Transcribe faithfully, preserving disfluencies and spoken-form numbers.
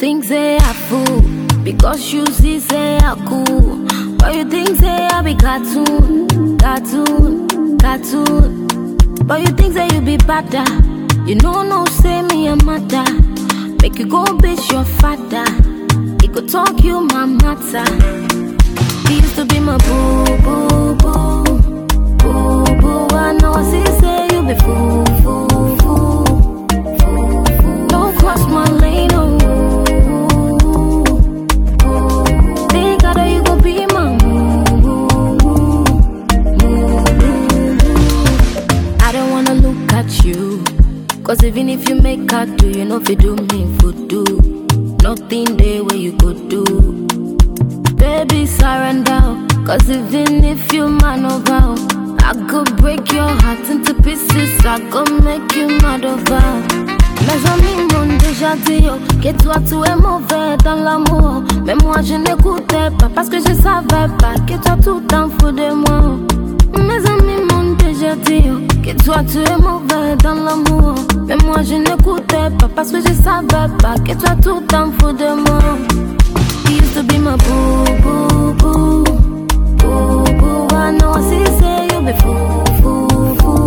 think say I fool because you see say I cool. But you think say I be cartoon, cartoon, cartoon. But you think say you be better. You know no say me a matter. Make you go bitch your father. He could talk you my matter. He used to be my boo boo boo, boo boo. I know I see say you be fool fool fool, fool. Don't cross my lane, oh. Think I know you gon' be my boo boo, boo. I don't wanna look at you, cause even if you make her do, you know if you do me for do. Nothing there where you could do. Baby, surrender. Cause even if you man over, I could break your heart into pieces. I could make you mad over. Mes amis m'ont déjà dit yo, que toi tu es mauvais dans l'amour. Mais moi je n'écoutais pas parce que je savais pas que toi tout t'en fous de moi. Mes amis m'ont déjà dit yo, que toi tu es mauvais dans l'amour. Mais moi je n'écoutais pas parce que je savais pas que toi tout t'en fous de moi. You used to be my boo boo boo, boo boo. I know I see say you be fool fool fool.